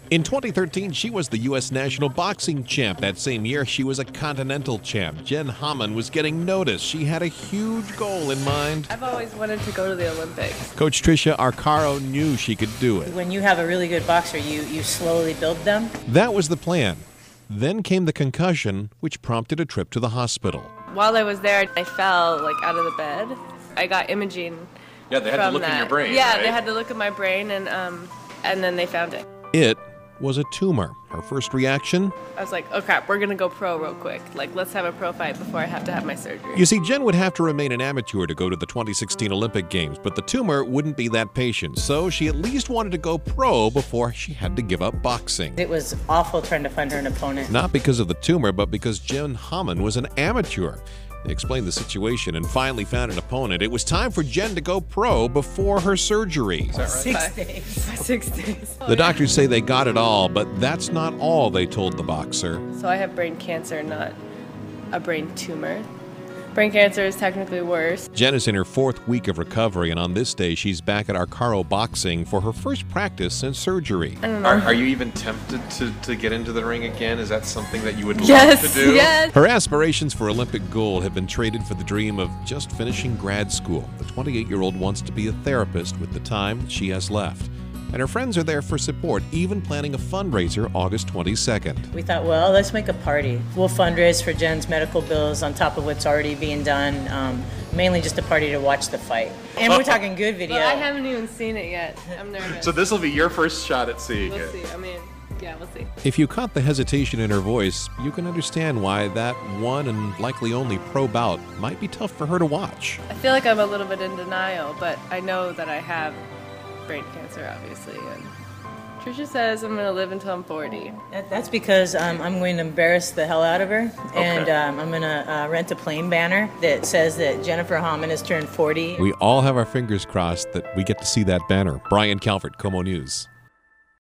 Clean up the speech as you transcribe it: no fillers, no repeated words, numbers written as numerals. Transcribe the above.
In 2013, she was the U.S. national boxing champ. That same year, she was a continental champ. Jen Hamann was getting noticed. She had a huge goal in mind. I've always wanted to go to the Olympics. Coach Tricia Arcaro knew she could do it. When you have a really good boxer, you slowly build them. That was the plan. Then came the concussion, which prompted a trip to the hospital. While I was there, I fell out of the bed. I got imaging. Yeah, they had to look in your brain. Yeah, right? They had to look at my brain, and then they found it. It was a tumor. Her first reaction? I was like, oh crap, we're going to go pro real quick. Let's have a pro fight before I have to have my surgery. You see, Jen would have to remain an amateur to go to the 2016 Olympic Games, but the tumor wouldn't be that patient, so she at least wanted to go pro before she had to give up boxing. It was awful trying to find her an opponent. Not because of the tumor, but because Jen Hamann was an amateur. They explained the situation and finally found an opponent. It was time for Jen to go pro before her surgery. Is that right? 6 days. 6 days. The doctors say they got it all, but that's not all, they told the boxer. So I have brain cancer, not a brain tumor. Brain cancer is technically worse. Jen is in her 4th week of recovery, and on this day, she's back at Arcaro Boxing for her first practice since surgery. I don't know. Are you even tempted to get into the ring again? Is that something that you would Yes, love to do? yes. Her aspirations for Olympic gold have been traded for the dream of just finishing grad school. The 28-year-old wants to be a therapist with the time she has left. And her friends are there for support, even planning a fundraiser August 22nd. We thought, well, let's make a party. We'll fundraise for Jen's medical bills on top of what's already being done. Mainly just a party to watch the fight. And we're talking good video. Well, I haven't even seen it yet. I'm nervous. So this will be your first shot at seeing We'll it. see. We'll see. If you caught the hesitation in her voice, you can understand why that one and likely only pro bout might be tough for her to watch. I feel like I'm a little bit in denial, but I know that I have brain cancer, obviously. And Tricia says I'm going to live until I'm 40. That's because I'm going to embarrass the hell out of her. And I'm going to rent a plain banner that says that Jennifer Hamann has turned 40. We all have our fingers crossed that we get to see that banner. Brian Calvert, Como News.